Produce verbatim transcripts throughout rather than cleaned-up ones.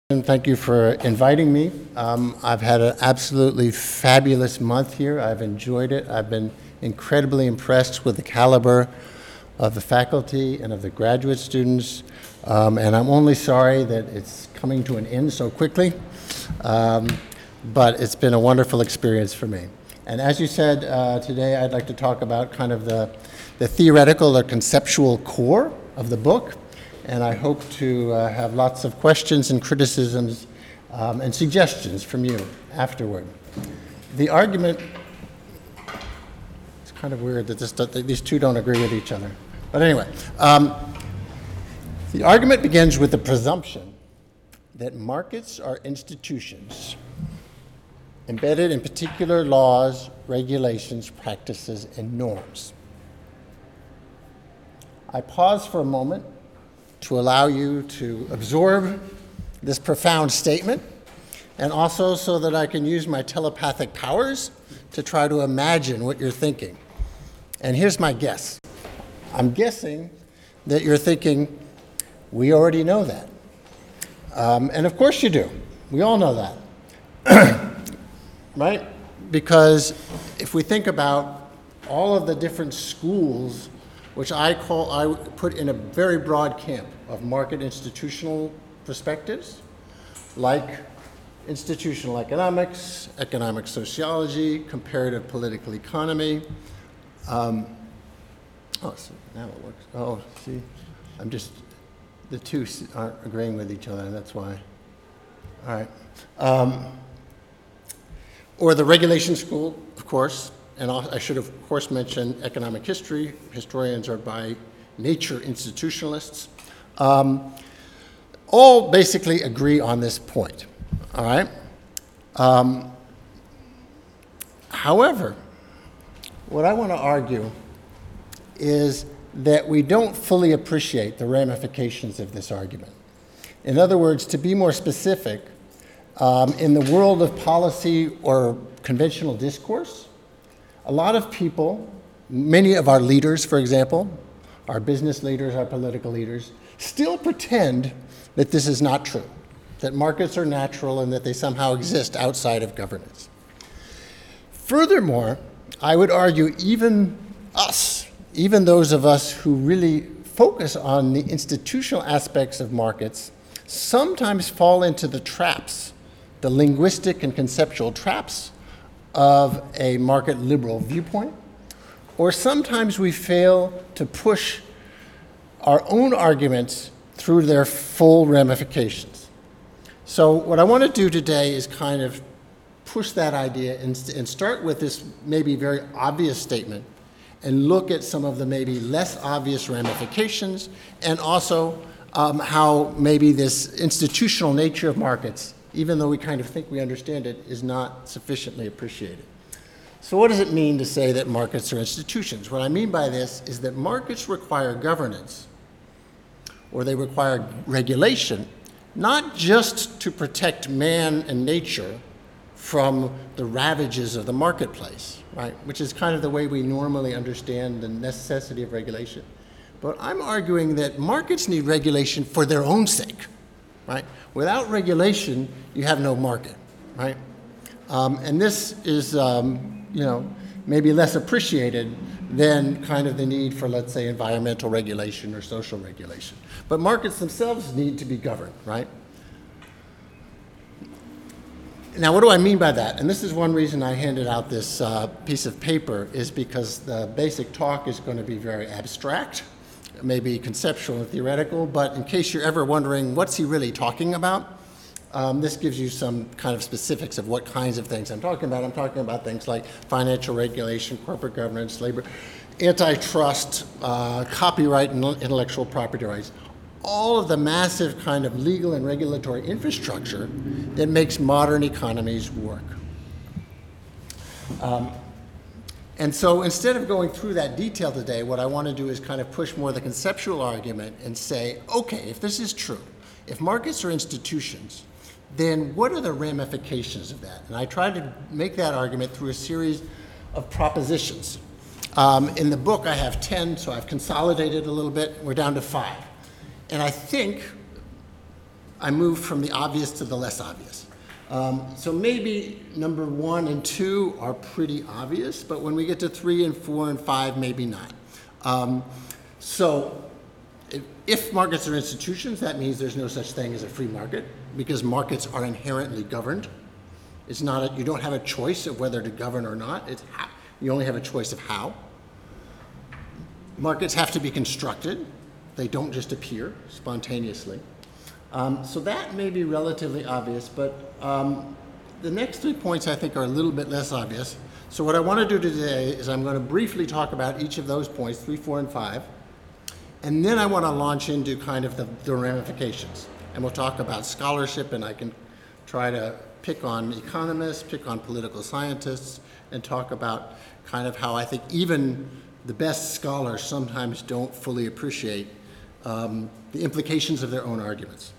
And thank you for inviting me. Um, I've had an absolutely fabulous month here. I've enjoyed it. I've been incredibly impressed with the caliber of the faculty and of the graduate students. Um, and I'm only sorry that it's coming to an end so quickly. Um, but it's been a wonderful experience for me. And as you said, uh, today I'd like to talk about kind of the, the theoretical or conceptual core of the book. And I hope to uh, have lots of questions and criticisms um, and suggestions from you afterward. The argument, it's kind of weird that, this, that these two don't agree with each other. But anyway, um, the argument begins with the presumption that markets are institutions embedded in particular laws, regulations, practices, and norms. I pause for a moment to allow you to absorb this profound statement, and also so that I can use my telepathic powers to try to imagine what you're thinking. And here's my guess. I'm guessing that you're thinking, we already know that. Um, and of course you do. We all know that. Right? Because if we think about all of the different schools which I call, I put in a very broad camp of market institutional perspectives, like institutional economics, economic sociology, comparative political economy. Um, oh, so now it works. Oh, see, I'm just, the two aren't agreeing with each other, and that's why. All right. Um, or the regulation school, of course. And I should, of course, mention economic history. Historians are by nature institutionalists. Um, all basically agree on this point, all right? Um, however, what I want to argue is that we don't fully appreciate the ramifications of this argument. In other words, to be more specific, um, in the world of policy or conventional discourse, a lot of people, many of our leaders, for example, our business leaders, our political leaders, still pretend that this is not true, that markets are natural and that they somehow exist outside of governance. Furthermore, I would argue even us, even those of us who really focus on the institutional aspects of markets, sometimes fall into the traps, the linguistic and conceptual traps of a market liberal viewpoint, or sometimes we fail to push our own arguments through their full ramifications. So what I want to do today is kind of push that idea and, and start with this maybe very obvious statement and look at some of the maybe less obvious ramifications, and also um, how maybe this institutional nature of markets, even though we kind of think we understand it, is not sufficiently appreciated. So what does it mean to say that markets are institutions? What I mean by this is that markets require governance, or they require regulation, not just to protect man and nature from the ravages of the marketplace, right? Which is kind of the way we normally understand the necessity of regulation. But I'm arguing that markets need regulation for their own sake, right? Without regulation, you have no market, right? Um, and this is, um, you know, maybe less appreciated than kind of the need for, let's say, environmental regulation or social regulation. But markets themselves need to be governed, right? Now, what do I mean by that? And this is one reason I handed out this uh, piece of paper, is because the basic talk is going to be very abstract, maybe conceptual and theoretical, but in case you're ever wondering what's he really talking about, um, this gives you some kind of specifics of what kinds of things I'm talking about. I'm talking about things like financial regulation, corporate governance, labor, antitrust, uh, copyright and intellectual property rights, all of the massive kind of legal and regulatory infrastructure that makes modern economies work. Um, And so instead of going through that detail today, what I want to do is kind of push more the conceptual argument and say, okay, if this is true, if markets are institutions, then what are the ramifications of that? And I try to make that argument through a series of propositions. Um, in the book, I have ten, so I've consolidated a little bit. We're down to five. And I think I moved from the obvious to the less obvious. Um, so maybe number one and two are pretty obvious, but when we get to three and four and five, maybe not. Um, so if, if markets are institutions, that means there's no such thing as a free market, because markets are inherently governed. It's not a, you don't have a choice of whether to govern or not. It's how, you only have a choice of how. Markets have to be constructed. They don't just appear spontaneously. Um, so that may be relatively obvious, but um, the next three points I think are a little bit less obvious. So what I want to do today is I'm going to briefly talk about each of those points, three, four, and five, and then I want to launch into kind of the, the ramifications. And we'll talk about scholarship, and I can try to pick on economists, pick on political scientists, and talk about kind of how I think even the best scholars sometimes don't fully appreciate um, the implications of their own arguments.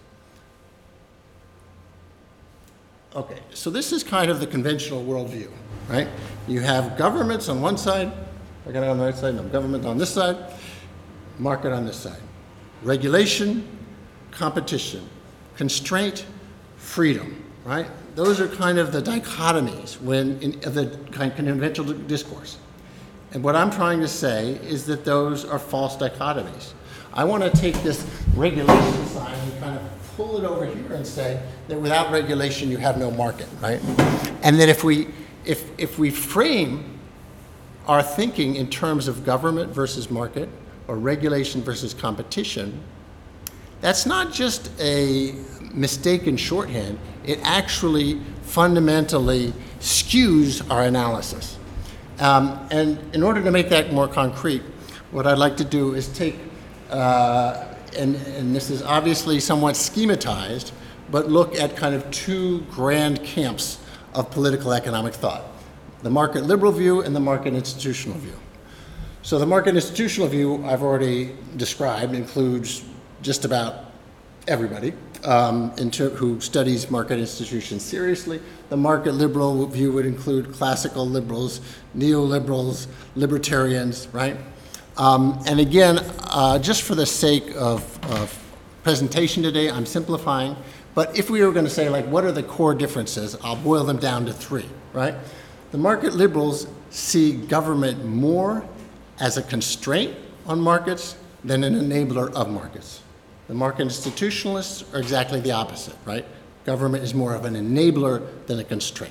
Okay, so this is kind of the conventional worldview, right? You have governments on one side, I got it on the right side, no, government on this side, market on this side. Regulation, competition, constraint, freedom, right? Those are kind of the dichotomies when in, of the kind of conventional discourse. And what I'm trying to say is that those are false dichotomies. I want to take this regulation sign and kind of pull it over here and say that without regulation you have no market, right? And that if we, if, if we frame our thinking in terms of government versus market or regulation versus competition, that's not just a mistaken shorthand. It actually fundamentally skews our analysis. Um, and in order to make that more concrete, what I'd like to do is take, uh, and, and this is obviously somewhat schematized, but look at kind of two grand camps of political economic thought, the market liberal view and the market institutional view. So the market institutional view I've already described includes just about everybody um, inter- who studies market institutions seriously. The market liberal view would include classical liberals, neoliberals, libertarians, right? Um, and again, uh, just for the sake of, of presentation today, I'm simplifying. But if we were going to say, like, what are the core differences, I'll boil them down to three, right? The market liberals see government more as a constraint on markets than an enabler of markets. The market institutionalists are exactly the opposite, right? Government is more of an enabler than a constraint.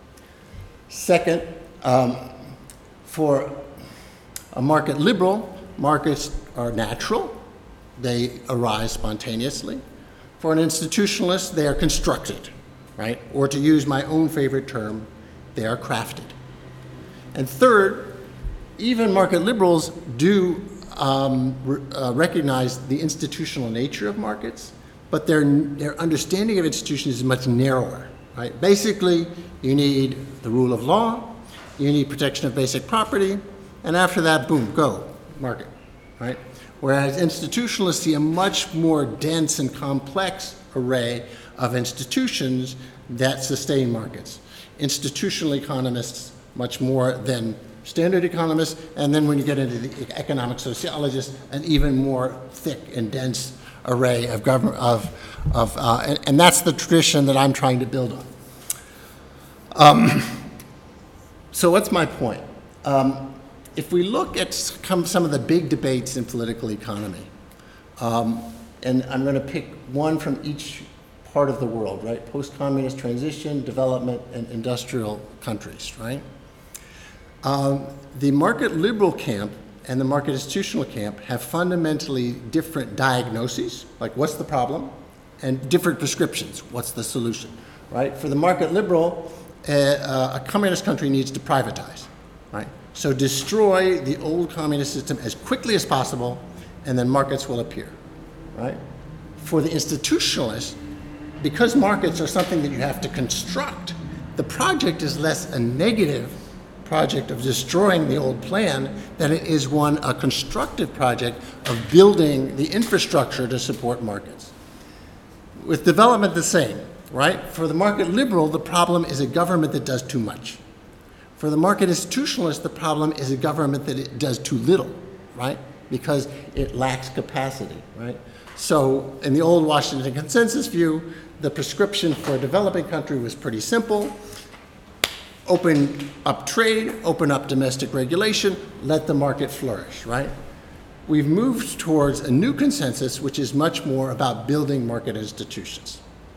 Second, um, for a market liberal, markets are natural. They arise spontaneously. For an institutionalist, they are constructed, right? Or to use my own favorite term, they are crafted. And third, even market liberals do um, re- uh, recognize the institutional nature of markets, but their, their understanding of institutions is much narrower, right? Basically, you need the rule of law, you need protection of basic property, and after that, boom, go, market, right? Whereas institutionalists see a much more dense and complex array of institutions that sustain markets. Institutional economists, much more than standard economists, and then when you get into the economic sociologists, an even more thick and dense array of government, of, of uh, and, and that's the tradition that I'm trying to build on. Um, so what's my point? Um, if we look at some, some of the big debates in political economy, um, and I'm going to pick one from each part of the world, right? Post-communist transition, development, and industrial countries, right? Um, the market liberal camp and the market institutional camp have fundamentally different diagnoses, like what's the problem, and different prescriptions, what's the solution, right? For the market liberal, uh, uh, a communist country needs to privatize, right? So destroy the old communist system as quickly as possible, and then markets will appear, right? For the institutionalists, because markets are something that you have to construct, the project is less a negative project of destroying the old plan than it is one, a constructive project of building the infrastructure to support markets. With development, the same, right? For the market liberal, the problem is a government that does too much. For the market institutionalist, the problem is a government that it does too little, right? because it lacks capacity, right? So in the old Washington Consensus view, the prescription for a developing country was pretty simple. Open up trade, open up domestic regulation, let the market flourish, right? We've moved towards a new consensus, which is much more about building market institutions.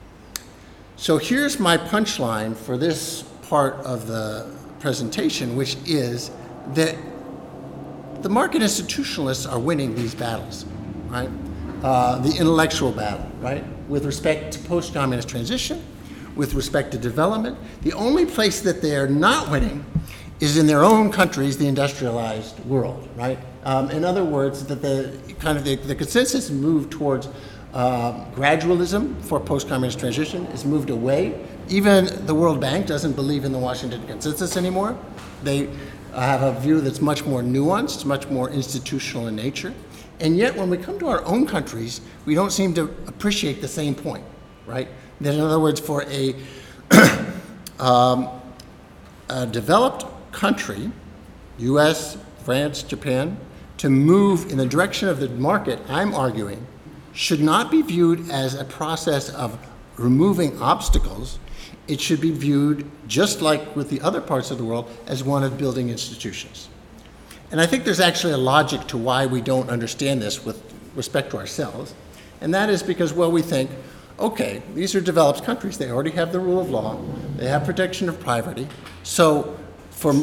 So here's my punchline for this part of the presentation, which is that the market institutionalists are winning these battles, right? Uh, the intellectual battle, right? With respect to post-communist transition, with respect to development. The only place that they are not winning is in their own countries, the industrialized world, right? Um, in other words, that the kind of the, the consensus moved towards uh, gradualism for post-communist transition is moved away. Even the World Bank doesn't believe in the Washington Consensus anymore. They uh, have a view that's much more nuanced, much more institutional in nature. And yet, when we come to our own countries, we don't seem to appreciate the same point, right? That in other words, for a, um, a developed country, U S, France, Japan, to move in the direction of the market, I'm arguing, should not be viewed as a process of removing obstacles. It should be viewed, just like with the other parts of the world, as one of building institutions. And I think there's actually a logic to why we don't understand this with respect to ourselves. And that is because, well, we think, okay, these are developed countries. They already have the rule of law. They have protection of privacy. So for,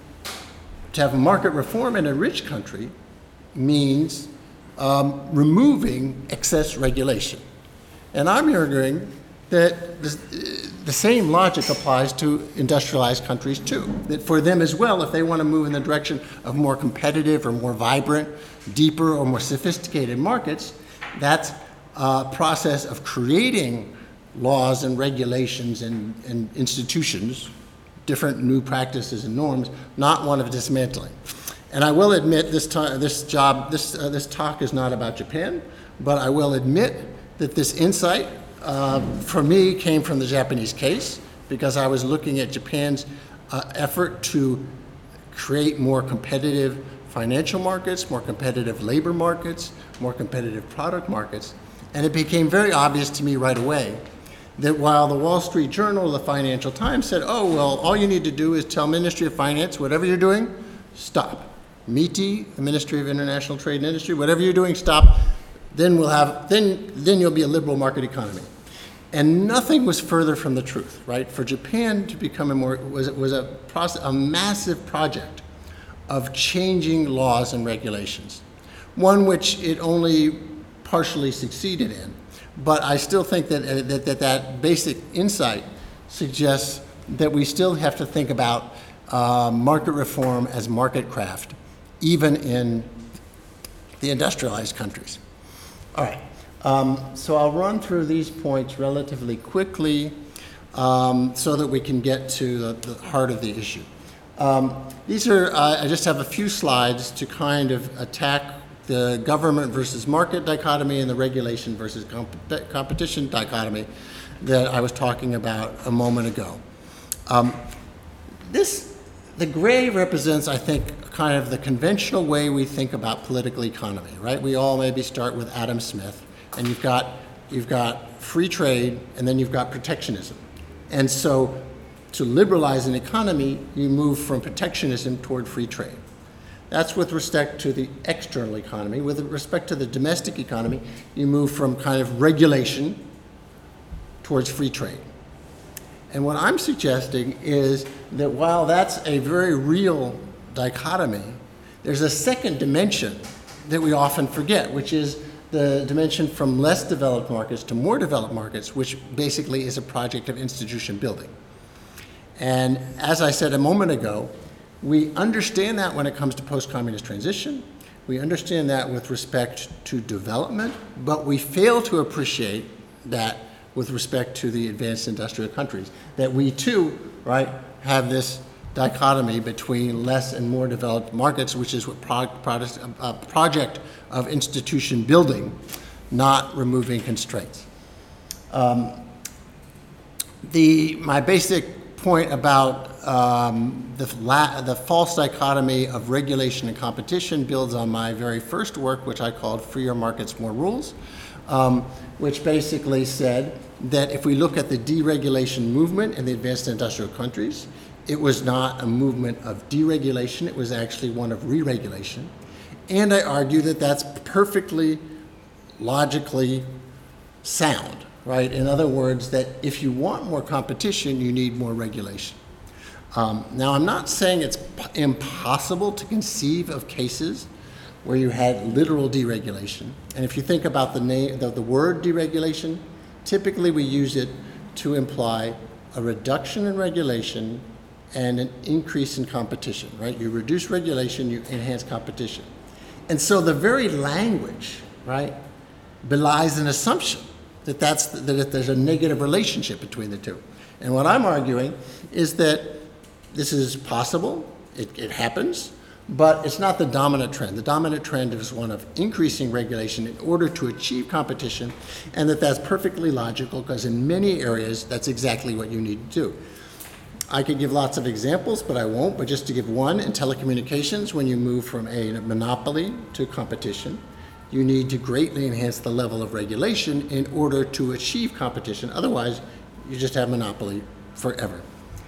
to have market reform in a rich country means um, removing excess regulation. And I'm arguing that this, the same logic applies to industrialized countries too. That for them as well, if they want to move in the direction of more competitive or more vibrant, deeper or more sophisticated markets, that's a process of creating laws and regulations and, and institutions, different new practices and norms, not one of dismantling. And I will admit this, this job, this, uh, this talk is not about Japan, but I will admit that this insight Uh, for me, came from the Japanese case, because I was looking at Japan's uh, effort to create more competitive financial markets, more competitive labor markets, more competitive product markets. And it became very obvious to me right away that while the Wall Street Journal, the Financial Times said, oh, well, all you need to do is tell Ministry of Finance, whatever you're doing, stop. MITI, the Ministry of International Trade and Industry, whatever you're doing, stop. Then we'll have, then, then you'll be a liberal market economy. And nothing was further from the truth, right? For Japan to become a more, was, was a process, a massive project of changing laws and regulations. One which it only partially succeeded in. But I still think that that, that, that basic insight suggests that we still have to think about uh, market reform as market craft, even in the industrialized countries. All right. Um, so I'll run through these points relatively quickly um, so that we can get to the, the heart of the issue. Um, these are, uh, I just have a few slides to kind of attack the government versus market dichotomy and the regulation versus comp competition dichotomy that I was talking about a moment ago. Um, this, the gray represents, I think, kind of the conventional way we think about political economy, right? We all maybe start with Adam Smith. And you've got, you've got free trade, and then you've got protectionism. And so to liberalize an economy, you move from protectionism toward free trade. That's with respect to the external economy. With respect to the domestic economy, you move from kind of regulation towards free trade. And what I'm suggesting is that while that's a very real dichotomy, there's a second dimension that we often forget, which is the dimension from less developed markets to more developed markets, which basically is a project of institution building. And as I said a moment ago, we understand that when it comes to post-communist transition. We understand that with respect to development, but we fail to appreciate that with respect to the advanced industrial countries, that we too, right, have this dichotomy between less and more developed markets, which is what pro product, a project of institution building, not removing constraints. Um, the, my basic point about um, the, la the false dichotomy of regulation and competition builds on my very first work, which I called Freer Markets, More Rules, um, which basically said that if we look at the deregulation movement in the advanced industrial countries, it was not a movement of deregulation, it was actually one of re-regulation. And I argue that that's perfectly logically sound, right? In other words, that if you want more competition, you need more regulation. Um, now, I'm not saying it's impossible to conceive of cases where you had literal deregulation. And if you think about the name, the, the word deregulation, typically we use it to imply a reduction in regulation and an increase in competition, right? You reduce regulation, you enhance competition. And so the very language, right, belies an assumption that, that's, that there's a negative relationship between the two. And what I'm arguing is that this is possible, it, it happens, but it's not the dominant trend. The dominant trend is one of increasing regulation in order to achieve competition, and that that's perfectly logical because in many areas, that's exactly what you need to do. I could give lots of examples, but I won't, but just to give one, in telecommunications, when you move from a monopoly to competition, you need to greatly enhance the level of regulation in order to achieve competition. Otherwise, you just have monopoly forever.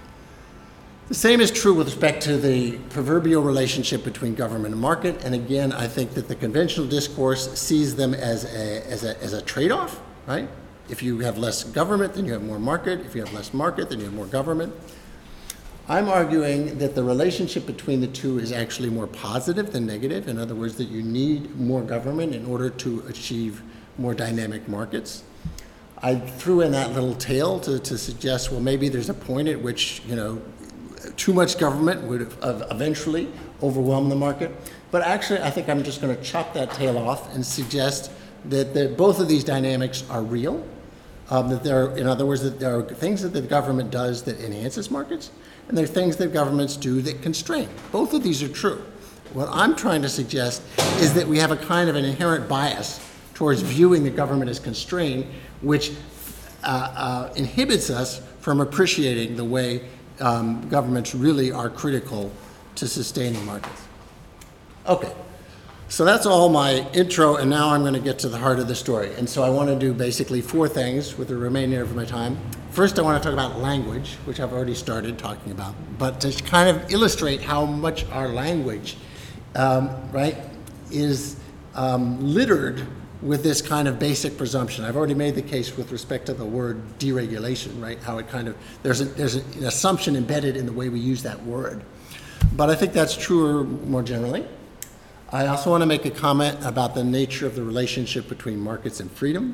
The same is true with respect to the proverbial relationship between government and market. And again, I think that the conventional discourse sees them as a, as a, as a trade-off, right? If you have less government, then you have more market. If you have less market, then you have more government. I'm arguing that the relationship between the two is actually more positive than negative. In other words, that you need more government in order to achieve more dynamic markets. I threw in that little tail to, to suggest, well, maybe there's a point at which, you know, too much government would eventually overwhelm the market. But actually, I think I'm just going to chop that tail off and suggest that, that both of these dynamics are real. Um, that there are, in other words, that there are things that the government does that enhances markets, and there are things that governments do that constrain. Both of these are true. What I'm trying to suggest is that we have a kind of an inherent bias towards viewing the government as constrained, which uh, uh, inhibits us from appreciating the way um, governments really are critical to sustaining markets. Okay. So that's all my intro, and now I'm going to get to the heart of the story. And so I want to do basically four things with the remainder of my time. First, I want to talk about language, which I've already started talking about, but to kind of illustrate how much our language, um, right, is um, littered with this kind of basic presumption. I've already made the case with respect to the word deregulation, right, how it kind of, there's, a, there's an assumption embedded in the way we use that word. But I think that's truer more generally. I also want to make a comment about the nature of the relationship between markets and freedom.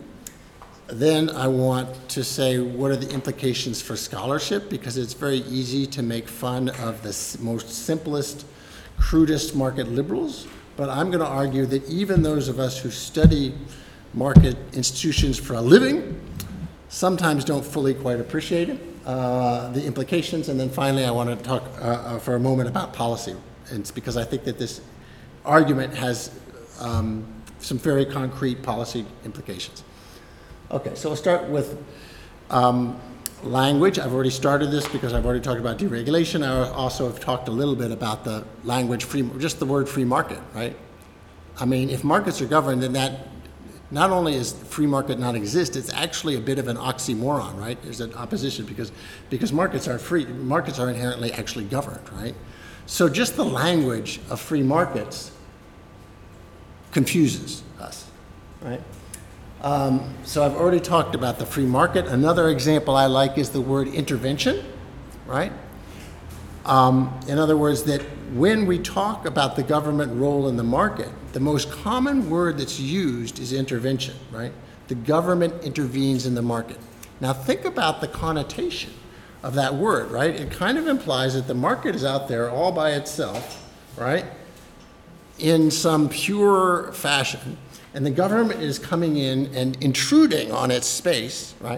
Then I want to say what are the implications for scholarship, because it's very easy to make fun of the most simplest, crudest market liberals. But I'm going to argue that even those of us who study market institutions for a living sometimes don't fully quite appreciate it, uh, the implications. And then finally, I want to talk uh, uh, for a moment about policy. And it's because I think that this argument has um, some very concrete policy implications. Okay, so we'll start with um, language. I've already started this because I've already talked about deregulation. I also have talked a little bit about the language free, just the word free market, right? I mean, if markets are governed, then that not only is free market not exist, it's actually a bit of an oxymoron, right? There's an opposition because, because markets are free, markets are inherently actually governed, right? So just the language of free markets confuses us, right? Um, so I've already talked about the free market. Another example I like is the word intervention, right? Um, in other words, that when we talk about the government role in the market, the most common word that's used is intervention, right? The government intervenes in the market. Now think about the connotation of that word, right? It kind of implies that the market is out there all by itself, right? In some pure fashion, and the government is coming in and intruding on its space, right?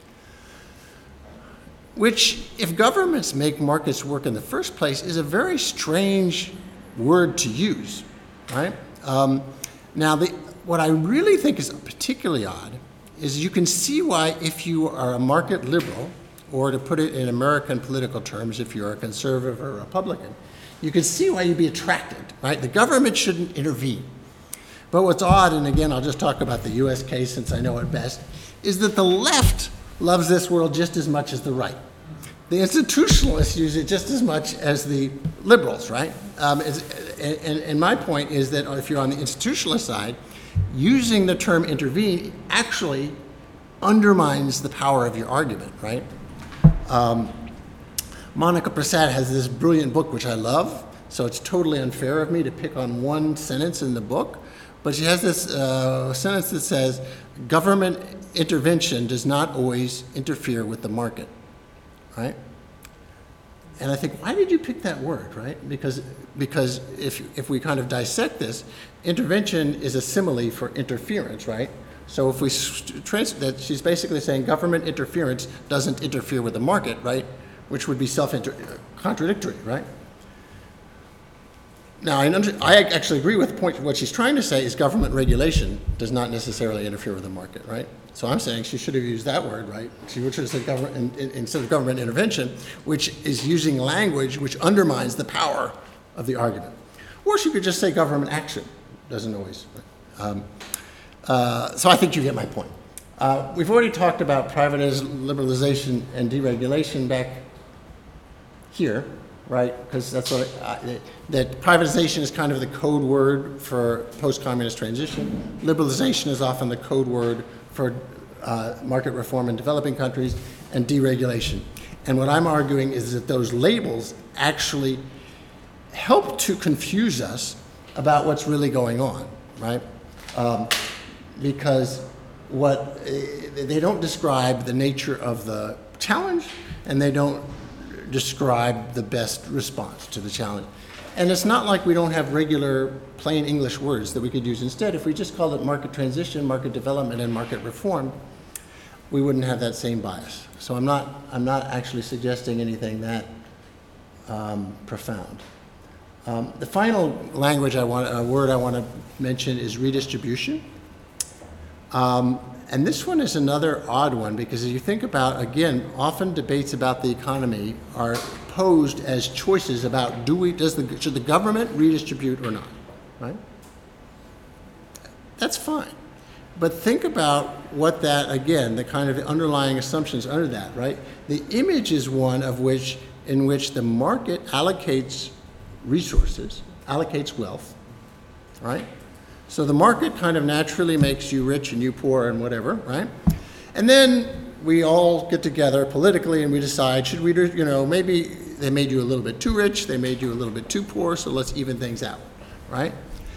Which, if governments make markets work in the first place, is a very strange word to use, right? Um, now, the, what I really think is particularly odd is you can see why, if you are a market liberal or to put it in American political terms, if you're a conservative or a Republican, you can see why you'd be attracted, right? The government shouldn't intervene. But what's odd, and again, I'll just talk about the U S case since I know it best, is that the left loves this world just as much as the right. The institutionalists use it just as much as the liberals, right? Um, and, and, and my point is that if you're on the institutionalist side, using the term intervene actually undermines the power of your argument, right? Um, Monica Prasad has this brilliant book, which I love, so it's totally unfair of me to pick on one sentence in the book, but she has this uh, sentence that says, government intervention does not always interfere with the market, right? And I think, why did you pick that word, right? Because, because if, if we kind of dissect this, intervention is a simile for interference, right? So if we trans that, she's basically saying government interference doesn't interfere with the market, right? Which would be self-contradictory, right? Now, I, under, I actually agree with the point. What she's trying to say is government regulation does not necessarily interfere with the market, right? So I'm saying she should have used that word, right? She should have said government in, in, instead of government intervention, which is using language which undermines the power of the argument. Or she could just say government action. Doesn't always. Right? Um, uh, so I think you get my point. Uh, we've already talked about privatization, liberalization, and deregulation back here, right? Because that's what I, that privatization is kind of the code word for post-communist transition. Liberalization is often the code word for uh, market reform in developing countries, and deregulation. And what I'm arguing is that those labels actually help to confuse us about what's really going on, right? Um, because what uh, they don't describe the nature of the challenge, and they don't describe the best response to the challenge. And it's not like we don't have regular plain English words that we could use instead. If we just called it market transition, market development, and market reform, we wouldn't have that same bias. So I'm not, I'm not actually suggesting anything that um, profound. Um, the final language I want, uh, word I want to mention is redistribution. Um, And this one is another odd one, because as you think about, again, often debates about the economy are posed as choices about do we, does the, should the government redistribute or not, right? That's fine. But think about what that, again, the kind of underlying assumptions under that, right? The image is one of which, in which the market allocates resources, allocates wealth, right? So the market kind of naturally makes you rich and you poor and whatever, right? And then we all get together politically and we decide, should we, you know, maybe they made you a little bit too rich, they made you a little bit too poor, so let's even things out, right?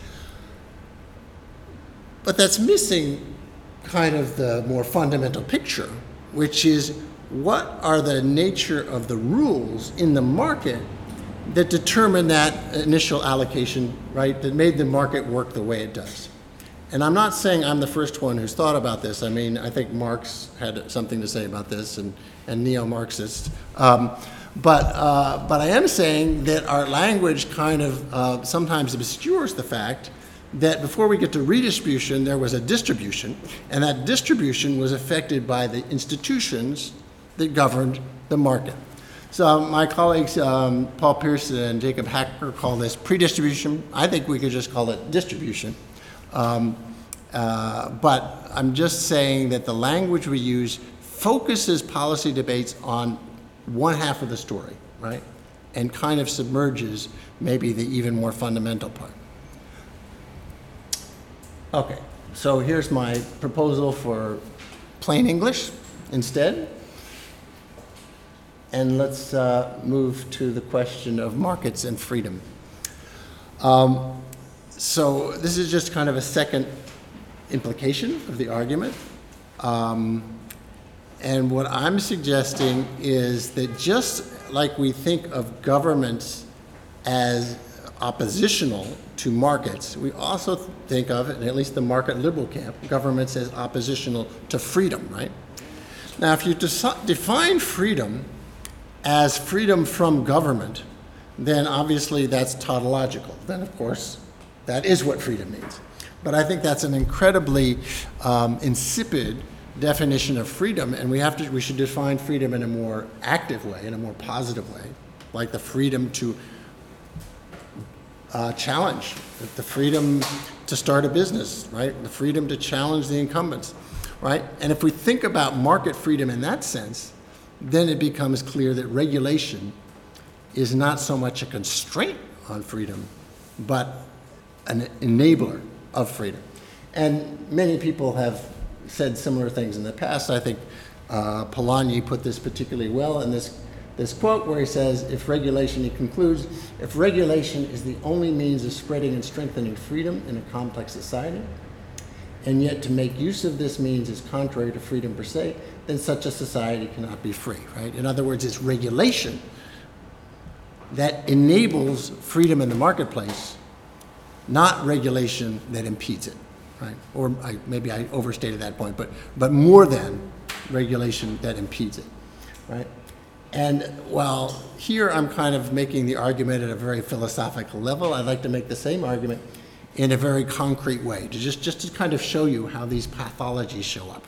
But that's missing kind of the more fundamental picture, which is what are the nature of the rules in the market that determine that initial allocation, right, that made the market work the way it does. And I'm not saying I'm the first one who's thought about this. I mean, I think Marx had something to say about this, and, and neo-Marxists. Um, but, uh, but I am saying that our language kind of uh, sometimes obscures the fact that before we get to redistribution, there was a distribution, and that distribution was affected by the institutions that governed the market. So my colleagues, um, Paul Pearson and Jacob Hacker, call this pre-distribution. I think we could just call it distribution. Um, uh, but I'm just saying that the language we use focuses policy debates on one half of the story, right? And kind of submerges maybe the even more fundamental part. Okay, so here's my proposal for plain English instead. And let's uh, move to the question of markets and freedom. Um, so this is just kind of a second implication of the argument. Um, and what I'm suggesting is that just like we think of governments as oppositional to markets, we also think of, and at least the market liberal camp, governments as oppositional to freedom, right? Now, if you define freedom as freedom from government, then obviously that's tautological. Then, of course, that is what freedom means. But I think that's an incredibly um, insipid definition of freedom, and we have to we should define freedom in a more active way, in a more positive way, like the freedom to uh, challenge, the freedom to start a business, right? The freedom to challenge the incumbents, right? And if we think about market freedom in that sense, then it becomes clear that regulation is not so much a constraint on freedom, but an enabler of freedom. And many people have said similar things in the past. I think uh, Polanyi put this particularly well in this, this quote where he says, if regulation, he concludes, if regulation is the only means of spreading and strengthening freedom in a complex society, and yet to make use of this means is contrary to freedom per se, then such a society cannot be free, right? In other words, it's regulation that enables freedom in the marketplace, not regulation that impedes it, right? Or I, maybe I overstated that point, but, but more than regulation that impedes it, right? And while here I'm kind of making the argument at a very philosophical level, I'd like to make the same argument in a very concrete way, to just, just to kind of show you how these pathologies show up.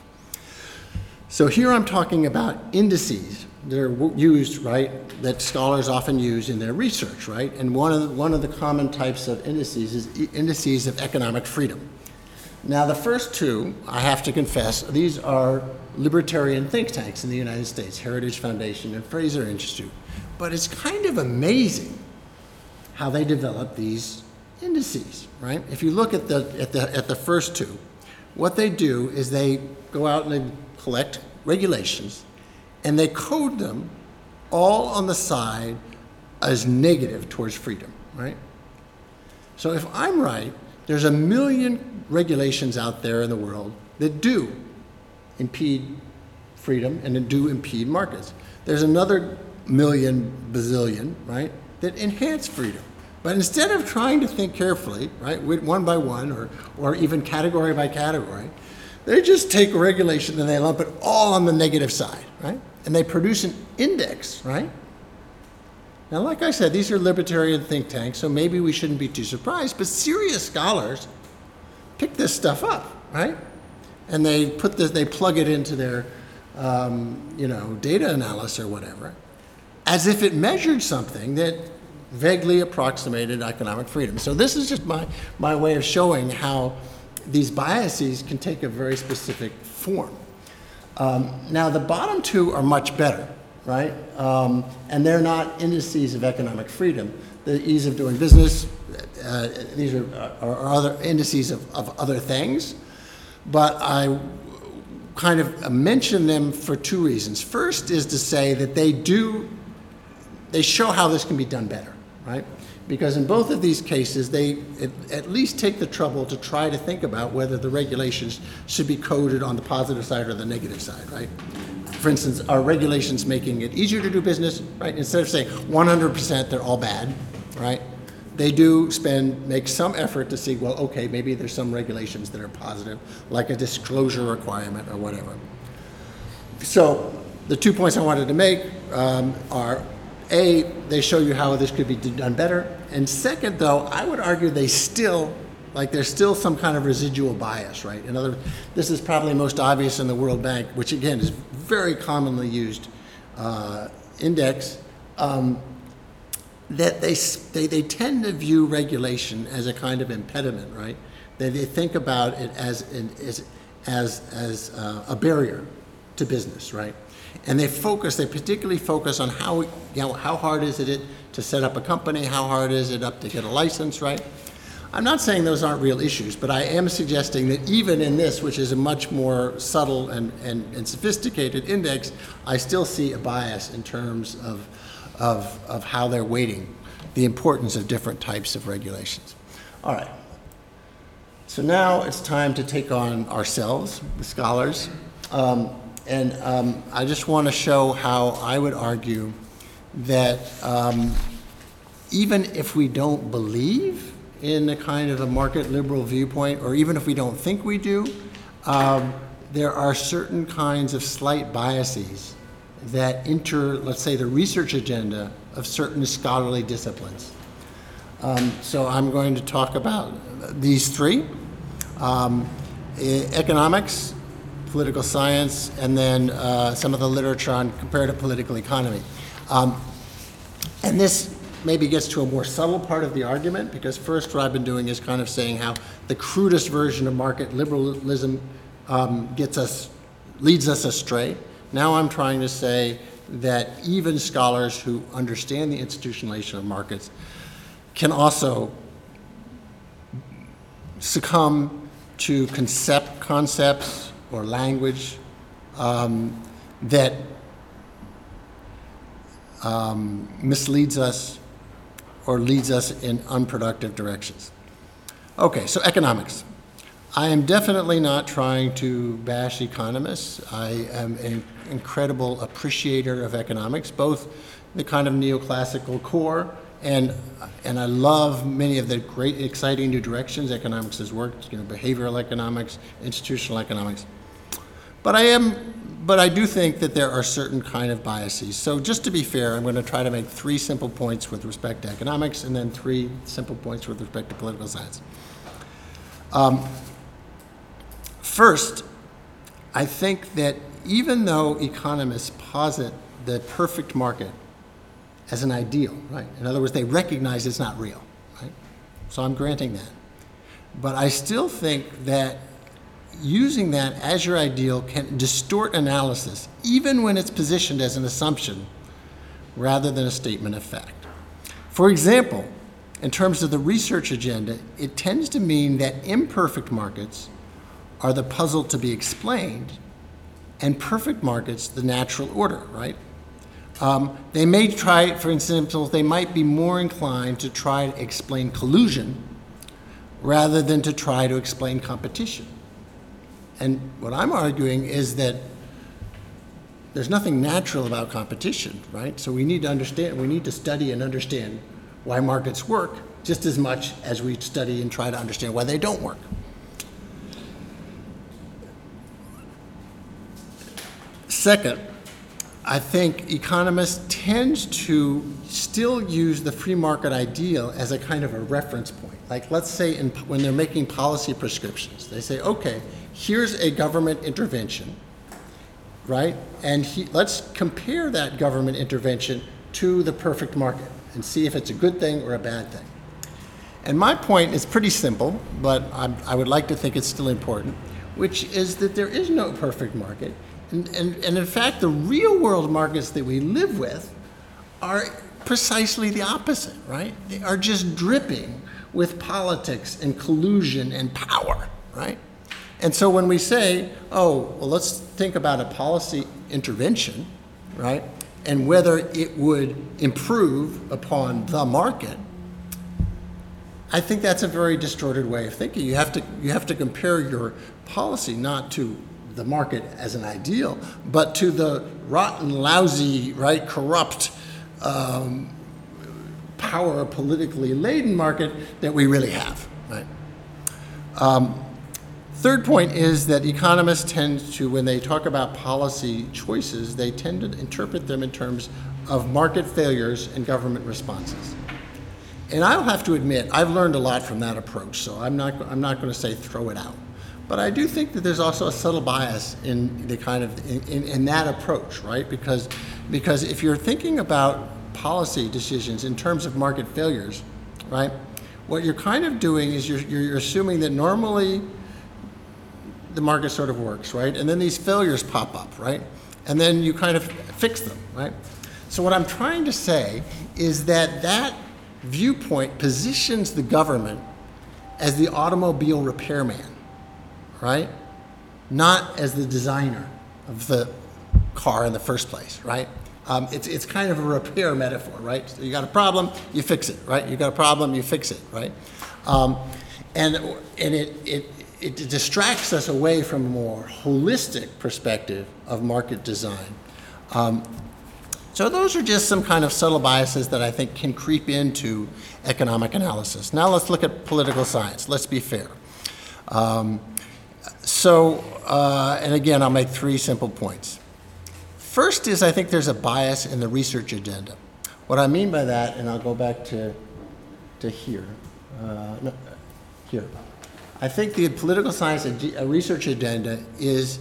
So here I'm talking about indices that are used, right, that scholars often use in their research, right? And one of the, one of the common types of indices is indices of economic freedom. Now the first two, I have to confess, these are libertarian think tanks in the United States, Heritage Foundation and Fraser Institute. But it's kind of amazing how they develop these indices, right? If you look at the, at the, at the first two, what they do is they go out and they collect regulations and they code them all on the side as negative towards freedom, right? So if I'm right, there's a million regulations out there in the world that do impede freedom and that do impede markets. There's another million bazillion, right, that enhance freedom. But instead of trying to think carefully, right, one by one or, or even category by category, they just take a regulation and they lump it all on the negative side, right? And they produce an index, right? Now, like I said, these are libertarian think tanks, so maybe we shouldn't be too surprised, but serious scholars pick this stuff up, right? And they put this, they plug it into their, um, you know, data analysis or whatever, as if it measured something that vaguely approximated economic freedom. So this is just my, my way of showing how these biases can take a very specific form. Um, now the bottom two are much better, right? Um, and they're not indices of economic freedom. The ease of doing business, uh, these are, are, are other indices of, of other things, but I kind of mention them for two reasons. First is to say that they do, they show how this can be done better, right? Because in both of these cases, they at, at least take the trouble to try to think about whether the regulations should be coded on the positive side or the negative side, right? For instance, are regulations making it easier to do business, right? Instead of saying one hundred percent they're all bad, right? They do spend, make some effort to see, well, okay, maybe there's some regulations that are positive, like a disclosure requirement or whatever. So the two points I wanted to make um, are, A, they show you how this could be done better. And second, though, I would argue they still, like there's still some kind of residual bias, right? In other words, this is probably most obvious in the World Bank, which again is very commonly used uh, index, um, that they, they, they tend to view regulation as a kind of impediment, right? They, they think about it as, as, as, as uh, a barrier to business, right? And they focus, they particularly focus on how, you know, how hard is it to set up a company, how hard is it up to get a license, right? I'm not saying those aren't real issues, but I am suggesting that even in this, which is a much more subtle and, and, and sophisticated index, I still see a bias in terms of, of, of how they're weighting the importance of different types of regulations. All right. So now it's time to take on ourselves, the scholars. Um, And um, I just want to show how I would argue that um, even if we don't believe in a kind of a market liberal viewpoint, or even if we don't think we do, um, there are certain kinds of slight biases that enter, let's say, the research agenda of certain scholarly disciplines. Um, so I'm going to talk about these three. Um, e- economics, political science, and then uh, some of the literature on comparative political economy. Um, and this maybe gets to a more subtle part of the argument, because first what I've been doing is kind of saying how the crudest version of market liberalism um, gets us, leads us astray. Now I'm trying to say that even scholars who understand the institutionalization of markets can also succumb to concept, concepts or language um, that um, misleads us or leads us in unproductive directions. Okay, so economics. I am definitely not trying to bash economists. I am an incredible appreciator of economics, both the kind of neoclassical core, and and I love many of the great, exciting new directions economics has worked, you know, behavioral economics, institutional economics. But I am, but I do think that there are certain kind of biases. So just to be fair, I'm going to try to make three simple points with respect to economics, and then three simple points with respect to political science. Um, First, I think that even though economists posit the perfect market as an ideal, right? In other words, they recognize it's not real, right? So I'm granting that. But I still think that using that as your ideal can distort analysis, even when it's positioned as an assumption rather than a statement of fact. For example, in terms of the research agenda, it tends to mean that imperfect markets are the puzzle to be explained, and perfect markets the natural order, right? Um, they may try, for example, they might be more inclined to try to explain collusion rather than to try to explain competition. And what I'm arguing is that there's nothing natural about competition, right? So we need to understand, we need to study and understand why markets work just as much as we study and try to understand why they don't work. Second, I think economists tend to still use the free market ideal as a kind of a reference point. Like, let's say in, when they're making policy prescriptions, they say, okay, here's a government intervention, right? And he, let's compare that government intervention to the perfect market and see if it's a good thing or a bad thing. And my point is pretty simple, but I'm, I would like to think it's still important, which is that there is no perfect market. And, and, and in fact, the real world markets that we live with are precisely the opposite, right? They are just dripping with politics and collusion and power, right? And so when we say, oh, well, let's think about a policy intervention, right? And whether it would improve upon the market, I think that's a very distorted way of thinking. You have to, you have to compare your policy not to the market as an ideal, but to the rotten, lousy, right, corrupt, um, power politically laden market that we really have, right? Um, third point is that economists tend to, when they talk about policy choices, they tend to interpret them in terms of market failures and government responses. And I'll have to admit, I've learned a lot from that approach, so I'm not, I'm not going to say throw it out. But I do think that there's also a subtle bias in the kind of in, in, in that approach, right? Because because if you're thinking about policy decisions in terms of market failures, right? What you're kind of doing is you're you're assuming that normally the market sort of works, right? And then these failures pop up, right? And then you kind of fix them, right? So what I'm trying to say is that that viewpoint positions the government as the automobile repairman, right? Not as the designer of the car in the first place, right? Um, it's, it's kind of a repair metaphor, right? So you got a problem, you fix it, right? You got a problem, you fix it, right? Um, and and it, it, it distracts us away from a more holistic perspective of market design. Um, so those are just some kind of subtle biases that I think can creep into economic analysis. Now let's look at political science. Let's be fair. Um, So, uh, and again, I'll make three simple points. First is I think there's a bias in the research agenda. What I mean by that, and I'll go back to, to here, uh, no, here. I think the political science ag- research agenda is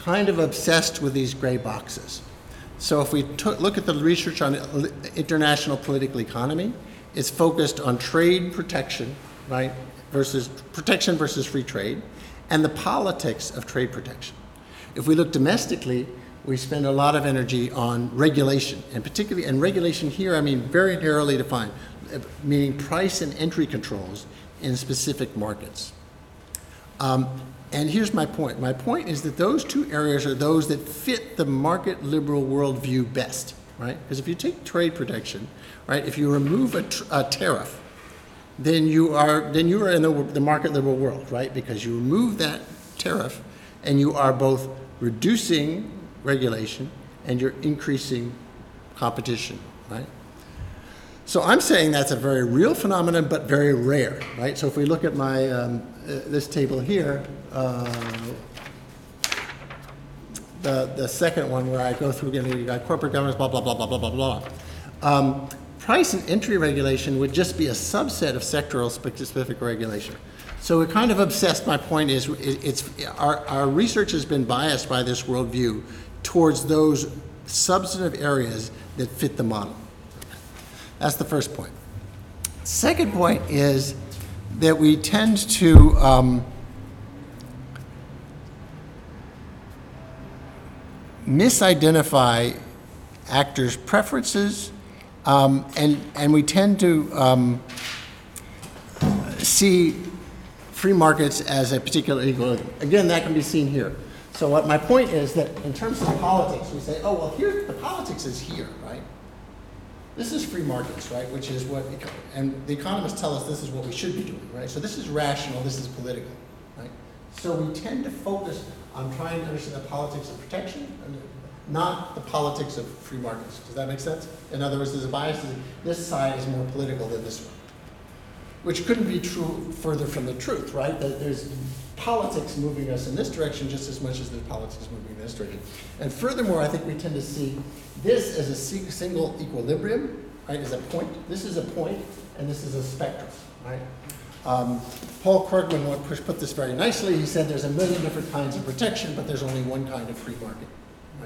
kind of obsessed with these gray boxes. So if we took, look at the research on international political economy, it's focused on trade protection, right, versus protection versus free trade, and the politics of trade protection. If we look domestically, we spend a lot of energy on regulation, and particularly, and regulation here, I mean very narrowly defined, meaning price and entry controls in specific markets. Um, And here's my point. My point is that those two areas are those that fit the market liberal worldview best, right? Because if you take trade protection, right, if you remove a, tr a tariff, then you are then you are in the, the market liberal world, right? Because you remove that tariff, and you are both reducing regulation and you're increasing competition, right? So I'm saying that's a very real phenomenon, but very rare, right? So if we look at my um, uh, this table here, uh, the the second one where I go through again, you got corporate governance, blah blah blah blah blah blah blah. Um, price and entry regulation would just be a subset of sectoral specific regulation. So we're kind of obsessed. My point is, it's our our research has been biased by this worldview towards those substantive areas that fit the model. That's the first point. Second point is that we tend to um, misidentify actors' preferences, um, and, and we tend to um, see free markets as a particular equilibrium. Again, that can be seen here. So what my point is that in terms of politics, we say, oh, well, here, the politics is here, right? This is free markets, right, which is what, and the economists tell us this is what we should be doing, right? So this is rational, this is political, right? So we tend to focus on trying to understand the politics of protection, not the politics of free markets. Does that make sense? In other words, there's a bias that this side is more political than this one, which couldn't be true further from the truth, right? That there's politics moving us in this direction just as much as there's politics moving in this direction. And furthermore, I think we tend to see this as a single equilibrium, right, as a point. This is a point, and this is a spectrum, right? Um, Paul Krugman put this very nicely. He said there's a million different kinds of protection, but there's only one kind of free market, right?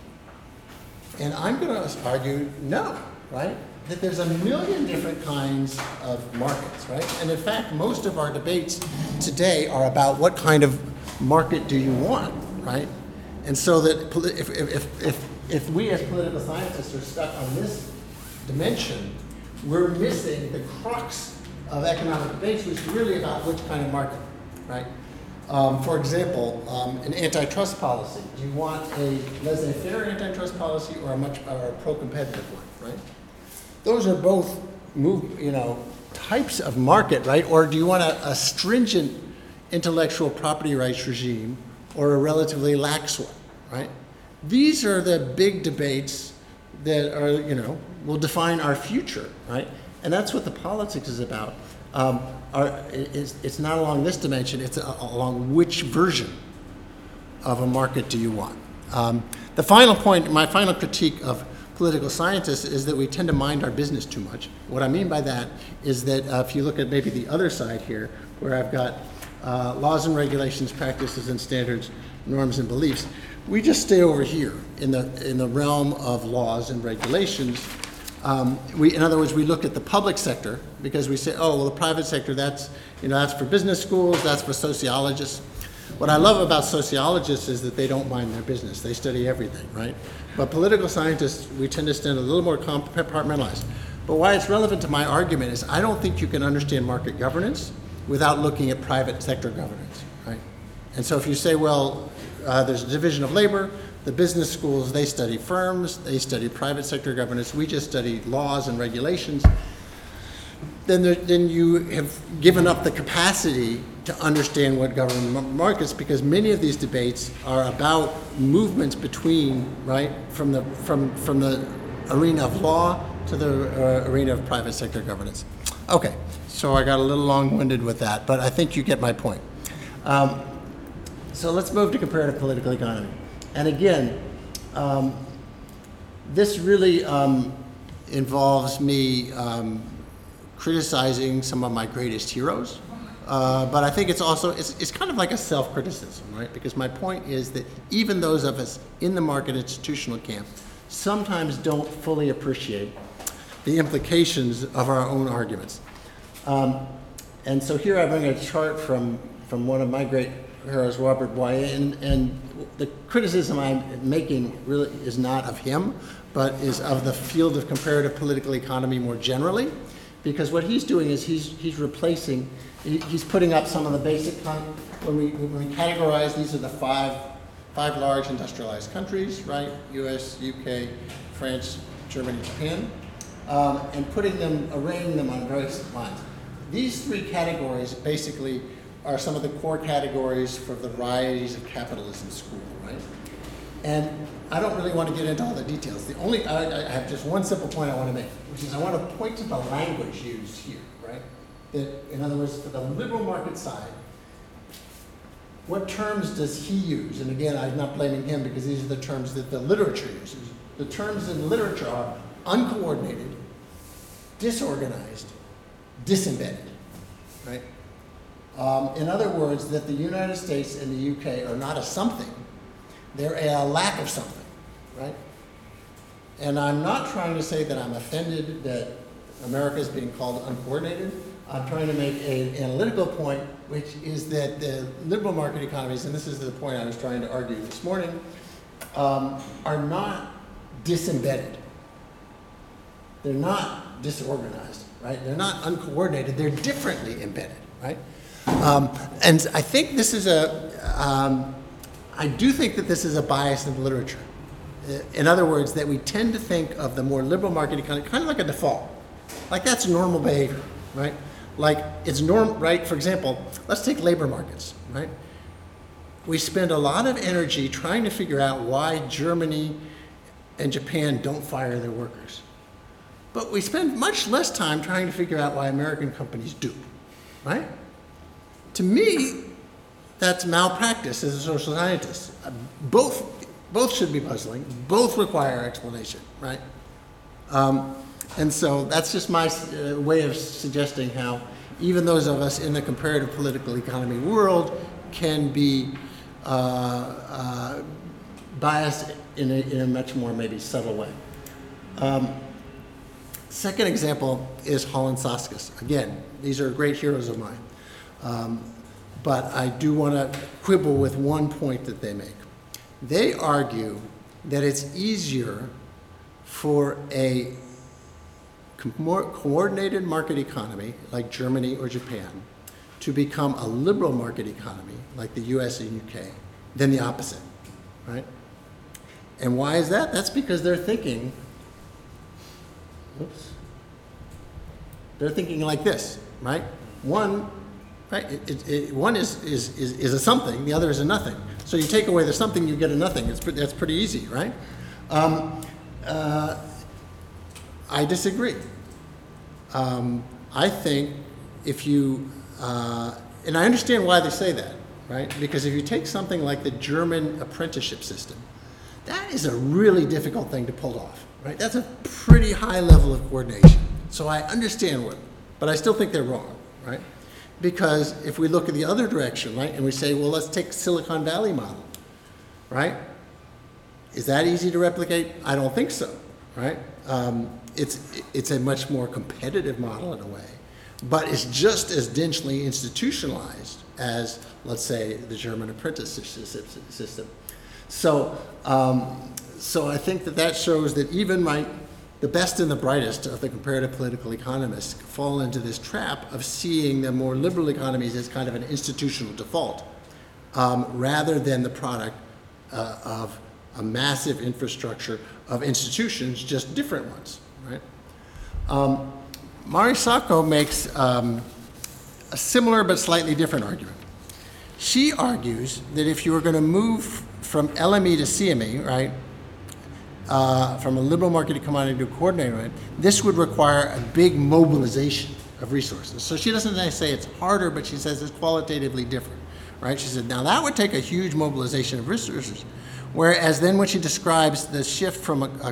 And I'm going to argue no, right? That there's a million different kinds of markets, right? And in fact, most of our debates today are about what kind of market do you want, right? And so that if, if, if, if we as political scientists are stuck on this dimension, we're missing the crux of economic debates, which is really about which kind of market, right? Um, for example, um, an antitrust policy. Do you want a laissez-faire antitrust policy or a much or a pro-competitive one, right? Those are both move, you know, types of market, right? Or do you want a, a stringent intellectual property rights regime or a relatively lax one, right? These are the big debates that are, you know, will define our future, right? And that's what the politics is about. Um, are, it's, it's not along this dimension, it's a, along which version of a market do you want. Um, the final point, my final critique of political scientists is that we tend to mind our business too much. What I mean by that is that uh, if you look at maybe the other side here, where I've got uh, laws and regulations, practices and standards, norms and beliefs, we just stay over here in the, in the realm of laws and regulations. Um, we, in other words, we look at the public sector because we say, oh, well, the private sector, that's, you know, that's for business schools, that's for sociologists. What I love about sociologists is that they don't mind their business. They study everything, right? But political scientists, we tend to stand a little more compartmentalized. But why it's relevant to my argument is I don't think you can understand market governance without looking at private sector governance, right? And so if you say, well, uh, there's a division of labor, the business schools, they study firms, they study private sector governance, we just study laws and regulations, then, there, then you have given up the capacity to understand what governs markets, because many of these debates are about movements between, right, from the, from, from the arena of law to the uh, arena of private sector governance. Okay, so I got a little long-winded with that, but I think you get my point. Um, so let's move to comparative political economy. And again, um, this really um, involves me um, criticizing some of my greatest heroes Uh, but I think it's also, it's, it's kind of like a self-criticism, right? Because my point is that even those of us in the market institutional camp sometimes don't fully appreciate the implications of our own arguments. Um, and so here I bring a chart from, from one of my great heroes, Robert Boyer, and, and the criticism I'm making really is not of him, but is of the field of comparative political economy more generally, because what he's doing is he's, he's replacing, he, he's putting up some of the basic, con when we, when we categorize, these are the five, five large industrialized countries, right? U S, U K, France, Germany, Japan, um, and putting them, arraying them on various lines. These three categories basically are some of the core categories for the varieties of capitalism school, right? And I don't really want to get into all the details. The only, I, I have just one simple point I want to make, which is I want to point to the language used here, right? That, in other words, for the liberal market side, what terms does he use? And again, I'm not blaming him because these are the terms that the literature uses. The terms in literature are uncoordinated, disorganized, disembedded, right? Um, in other words, that the United States and the U K are not a something, they're a lack of something, right? And I'm not trying to say that I'm offended that America is being called uncoordinated. I'm trying to make an analytical point, which is that the liberal market economies, and this is the point I was trying to argue this morning, um, are not disembedded. They're not disorganized, right? They're not uncoordinated, they're differently embedded, right? Um, and I think this is a, um, I do think that this is a bias in the literature. In other words, that we tend to think of the more liberal market economy kind of like a default. Like that's normal behavior, right? Like it's norm, right? For example, let's take labor markets, right? We spend a lot of energy trying to figure out why Germany and Japan don't fire their workers. But we spend much less time trying to figure out why American companies do, right? To me, that's malpractice as a social scientist. Both, both should be puzzling. Both require explanation, right? Um, and so that's just my uh, way of suggesting how even those of us in the comparative political economy world can be uh, uh, biased in a, in a much more maybe subtle way. Um, second example is Holland Soskis. Again, these are great heroes of mine. Um, but I do want to quibble with one point that they make. They argue that it's easier for a more coordinated market economy like Germany or Japan to become a liberal market economy like the U S and U K than the opposite, right? And why is that? That's because they're thinking, oops, they're thinking like this, right? One, right? It, it, it, one is, is, is, is a something, the other is a nothing. So you take away the something, you get a nothing. It's pre that's pretty easy, right? Um, uh, I disagree. Um, I think if you, uh, and I understand why they say that, right? Because if you take something like the German apprenticeship system, that is a really difficult thing to pull off, right? That's a pretty high level of coordination. So I understand what, but I still think they're wrong, right? Because if we look at the other direction, right, and we say, well, let's take Silicon Valley model, right? Is that easy to replicate? I don't think so, right? Um, it's, it's a much more competitive model in a way, but it's just as densely institutionalized as, let's say, the German apprenticeship system. So, um, so I think that that shows that even my, the best and the brightest of the comparative political economists fall into this trap of seeing the more liberal economies as kind of an institutional default, um, rather than the product uh, of a massive infrastructure of institutions, just different ones, right? Um, Mari Sacco makes um, a similar but slightly different argument. She argues that if you were going to move from L M E to C M E, right, uh, from a liberal market economy to a coordinated one, this would require a big mobilization of resources. So she doesn't say it's harder, but she says it's qualitatively different, right? She said, now that would take a huge mobilization of resources. Whereas then when she describes the shift from a, a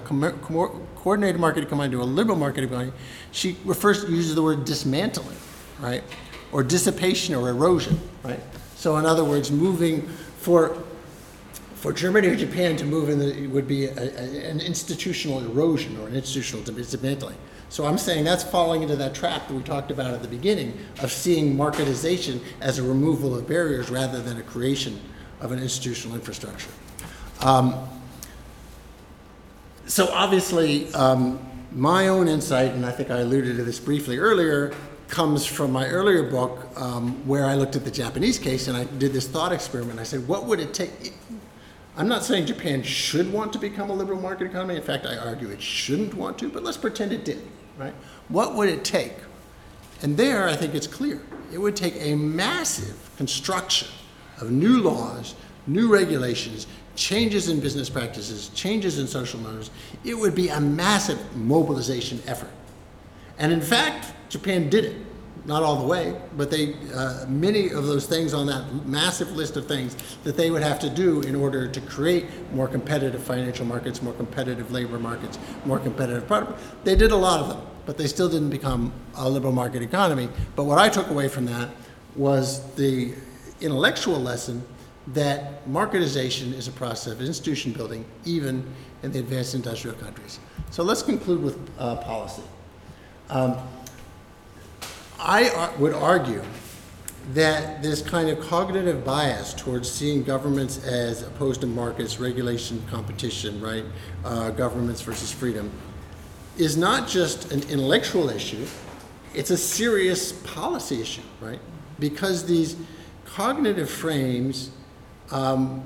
coordinated market economy to a liberal market economy, she refers, uses the word dismantling, right? or dissipation or erosion, right? So in other words, moving for, for Germany or Japan to move in the, would be a, a, an institutional erosion or an institutional dismantling. So I'm saying that's falling into that trap that we talked about at the beginning of seeing marketization as a removal of barriers rather than a creation of an institutional infrastructure. Um, so obviously, um, my own insight, and I think I alluded to this briefly earlier, comes from my earlier book um, where I looked at the Japanese case and I did this thought experiment. I said, what would it take? I'm not saying Japan should want to become a liberal market economy. In fact, I argue it shouldn't want to, but let's pretend it did, right? What would it take? And there, I think it's clear. It would take a massive construction of new laws, new regulations, changes in business practices, changes in social norms. It would be a massive mobilization effort. And in fact, Japan did it. Not all the way, but they, uh, many of those things on that massive list of things that they would have to do in order to create more competitive financial markets, more competitive labor markets, more competitive product. They did a lot of them, but they still didn't become a liberal market economy. But what I took away from that was the intellectual lesson that marketization is a process of institution building, even in the advanced industrial countries. So let's conclude with uh, policy. Um, I ar- would argue that this kind of cognitive bias towards seeing governments as opposed to markets, regulation, competition, right, uh, governments versus freedom, is not just an intellectual issue, it's a serious policy issue, right? Because these cognitive frames um,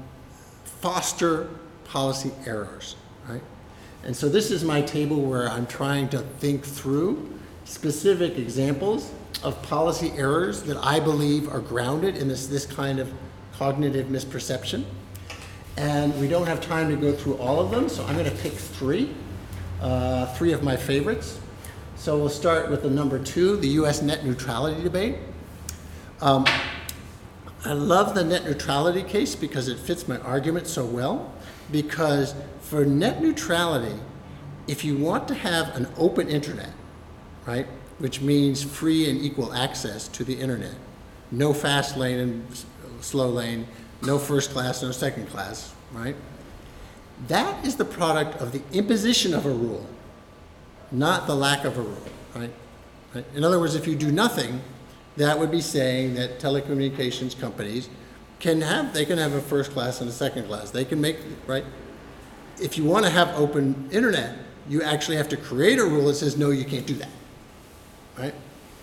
foster policy errors, right? And so this is my table where I'm trying to think through specific examples of policy errors that I believe are grounded in this, this kind of cognitive misperception. And we don't have time to go through all of them, so I'm going to pick three, uh, three of my favorites. So we'll start with the number two, the U S net neutrality debate. Um, I love the net neutrality case because it fits my argument so well, because for net neutrality, if you want to have an open internet, right, which means free and equal access to the internet, no fast lane and slow lane, no first class, no second class, right? That is the product of the imposition of a rule, not the lack of a rule, right? right? In other words, if you do nothing, that would be saying that telecommunications companies can have, they can have a first class and a second class. They can make, right? If you want to have open internet, you actually have to create a rule that says, no, you can't do that. Right?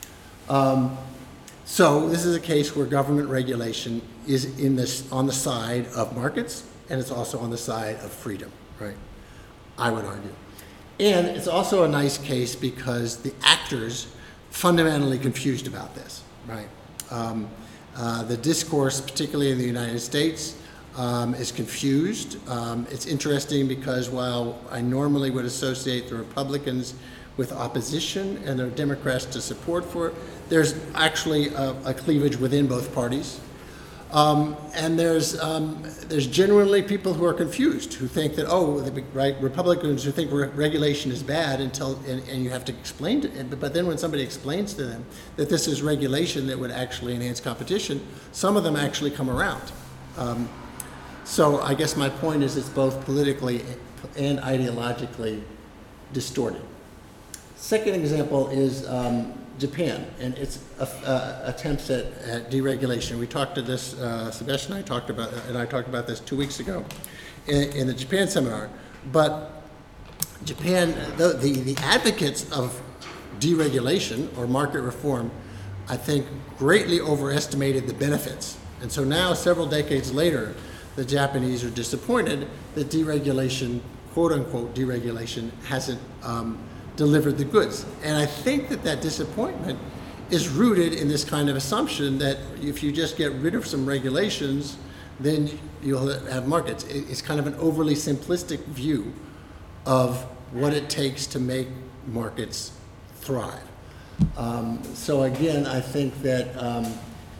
Um, so this is a case where government regulation is in this, on the side of markets, and it's also on the side of freedom, right? I would argue. And it's also a nice case because the actors fundamentally confused about this, right? Um, uh, the discourse, particularly in the United States, um, is confused. Um, it's interesting because while I normally would associate the Republicans with opposition and the Democrats to support for it, there's actually a, a cleavage within both parties. Um, and there's, um, there's generally people who are confused, who think that, oh, right, Republicans who think re- regulation is bad until, and, and you have to explain to it, but then when somebody explains to them that this is regulation that would actually enhance competition, some of them actually come around. Um, so I guess my point is it's both politically and ideologically distorted. Second example is um, Japan and its uh, uh, attempts at, at deregulation. We talked to this, uh, Sebastian and I talked about, and I talked about this two weeks ago in, in the Japan seminar. But Japan, the, the, the advocates of deregulation or market reform, I think, greatly overestimated the benefits. And so now, several decades later, the Japanese are disappointed that deregulation, quote unquote deregulation, hasn't um, delivered the goods. And I think that that disappointment is rooted in this kind of assumption that if you just get rid of some regulations, then you'll have markets. It's kind of an overly simplistic view of what it takes to make markets thrive. Um, so again, I think that um,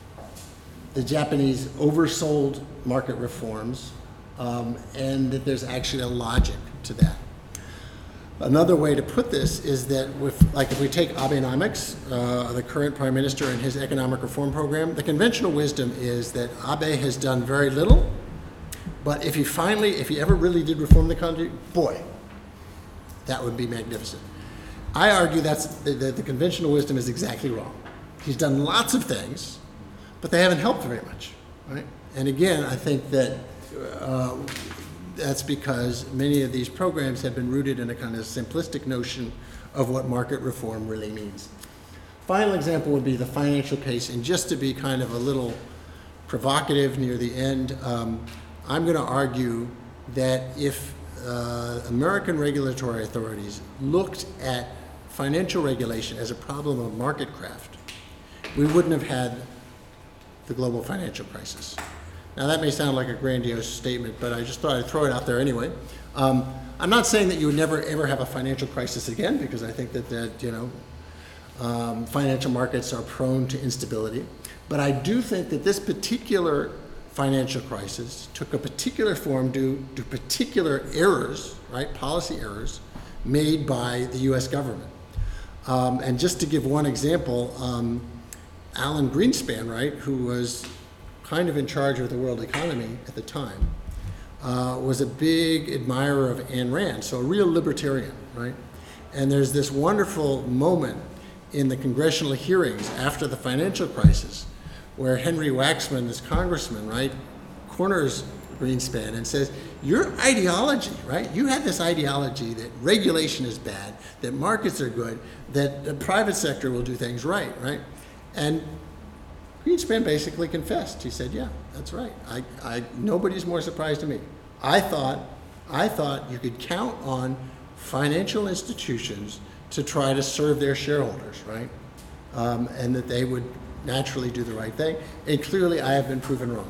the Japanese oversold market reforms um, and that there's actually a logic to that. Another way to put this is that, with, like, if we take Abenomics, uh, the current prime minister and his economic reform program, the conventional wisdom is that Abe has done very little, but if he finally, if he ever really did reform the country, boy, that would be magnificent. I argue that's the, the, the conventional wisdom is exactly wrong. He's done lots of things, but they haven't helped very much, right? And again, I think that uh, that's because many of these programs have been rooted in a kind of simplistic notion of what market reform really means. Final example would be the financial case, and just to be kind of a little provocative near the end, um, I'm going to argue that if uh, American regulatory authorities looked at financial regulation as a problem of market craft, we wouldn't have had the global financial crisis. Now, that may sound like a grandiose statement, but I just thought I'd throw it out there anyway. Um, I'm not saying that you would never, ever have a financial crisis again, because I think that, that you know, um, financial markets are prone to instability. But I do think that this particular financial crisis took a particular form due to particular errors, right, policy errors, made by the U S government. Um, and just to give one example, um, Alan Greenspan, right, who was kind of in charge of the world economy at the time, uh, was a big admirer of Ayn Rand, so a real libertarian, right? And there's this wonderful moment in the congressional hearings after the financial crisis where Henry Waxman, this congressman, right, corners Greenspan and says, your ideology, right, you had this ideology that regulation is bad, that markets are good, that the private sector will do things right, right? And Greenspan basically confessed. He said, yeah, that's right. I, I, nobody's more surprised than me. I thought, I thought you could count on financial institutions to try to serve their shareholders, right? Um, and that they would naturally do the right thing. And clearly I have been proven wrong.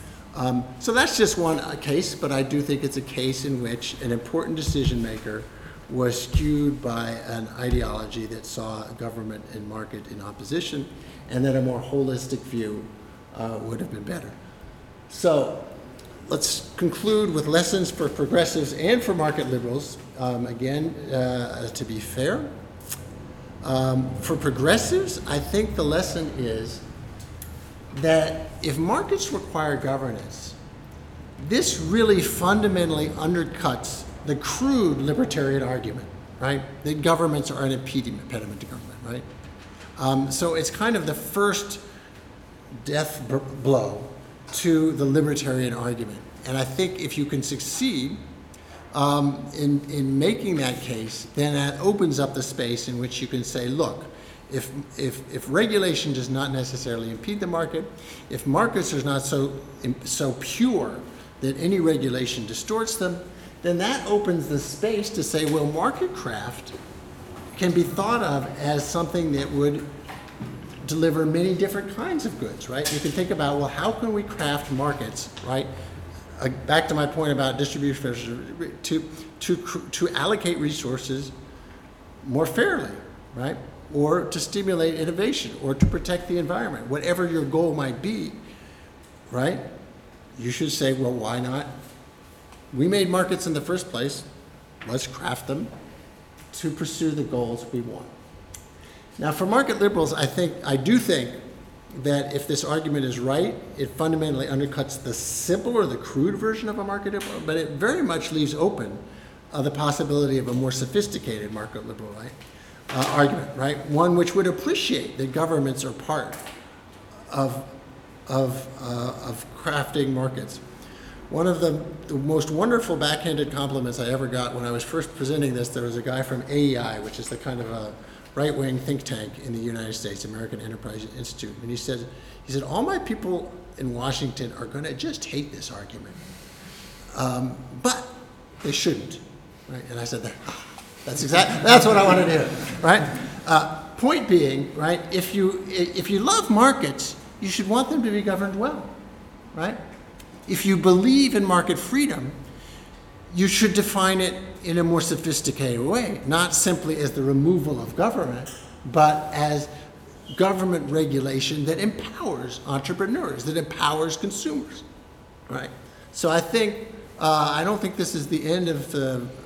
Um, so that's just one uh, case, but I do think it's a case in which an important decision maker was skewed by an ideology that saw government and market in opposition, and that a more holistic view uh, would have been better. So let's conclude with lessons for progressives and for market liberals. Um, again, uh, to be fair, um, for progressives, I think the lesson is that if markets require governance, this really fundamentally undercuts the crude libertarian argument, right? That governments are an impediment to government, right? Um, so it's kind of the first death b- blow to the libertarian argument. And I think if you can succeed um, in, in making that case, then that opens up the space in which you can say, look, if, if, if regulation does not necessarily impede the market, if markets are not so, so pure that any regulation distorts them, then that opens the space to say, well, market craft can be thought of as something that would deliver many different kinds of goods, right? You can think about, well, how can we craft markets, right? Uh, back to my point about distribution, to, to, to allocate resources more fairly, right? Or to stimulate innovation, or to protect the environment. Whatever your goal might be, right? You should say, well, why not? We made markets in the first place. Let's craft them to pursue the goals we want. Now, for market liberals, I think, I do think that if this argument is right, it fundamentally undercuts the simple or the crude version of a market liberal, but it very much leaves open uh, the possibility of a more sophisticated market liberal, right? Uh, argument, right? One which would appreciate that governments are part of, of, uh, of crafting markets. One of the, the most wonderful backhanded compliments I ever got when I was first presenting this, there was a guy from A E I, which is the kind of a right-wing think tank in the United States, American Enterprise Institute, and he said, he said, all my people in Washington are going to just hate this argument, um, but they shouldn't, right? And I said, ah, that's exactly, that's what I want to do, right? Uh, point being, right, if you, if you love markets, you should want them to be governed well, right? If you believe in market freedom, you should define it in a more sophisticated way, not simply as the removal of government, but as government regulation that empowers entrepreneurs, that empowers consumers, right? So I think, uh, I don't think this is the end of the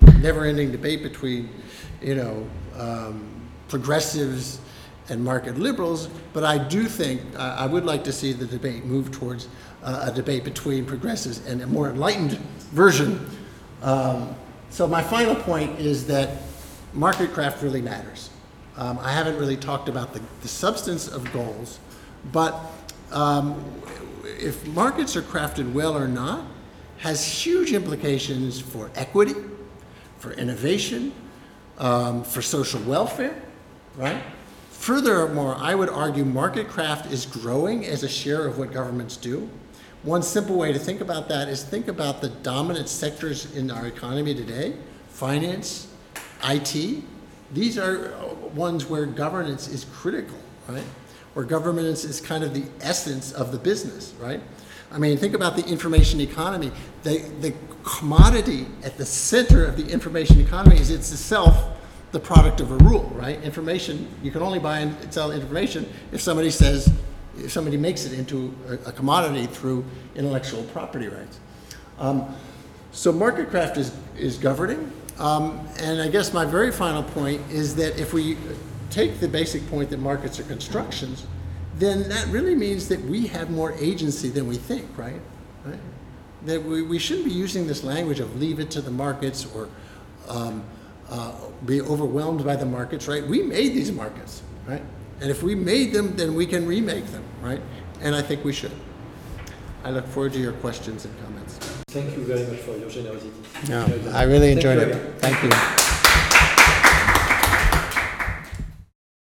never-ending debate between, you know, um, progressives and market liberals, but I do think, uh, I would like to see the debate move towards uh, a debate between progressives and a more enlightened version. Um, so my final point is that market craft really matters. Um, I haven't really talked about the, the substance of goals, but um, if markets are crafted well or not has huge implications for equity, for innovation, um, for social welfare, right? Furthermore, I would argue market craft is growing as a share of what governments do. One simple way to think about that is think about the dominant sectors in our economy today: finance, I T. These are ones where governance is critical, right? Where governance is kind of the essence of the business, right? I mean, think about the information economy. The, the commodity at the center of the information economy is it's itself the product of a rule, right? Information, you can only buy and sell information if somebody says, if somebody makes it into a, a commodity through intellectual property rights. Um, so market craft is, is governing. Um, and I guess my very final point is that if we take the basic point that markets are constructions, then that really means that we have more agency than we think, right? right? That we, we shouldn't be using this language of leave it to the markets or um, uh, be overwhelmed by the markets, right? We made these markets, right? And if we made them, then we can remake them, right? And I think we should. I look forward to your questions and comments. Thank you very much for your generosity. No, I really enjoyed Thank it. Thank you.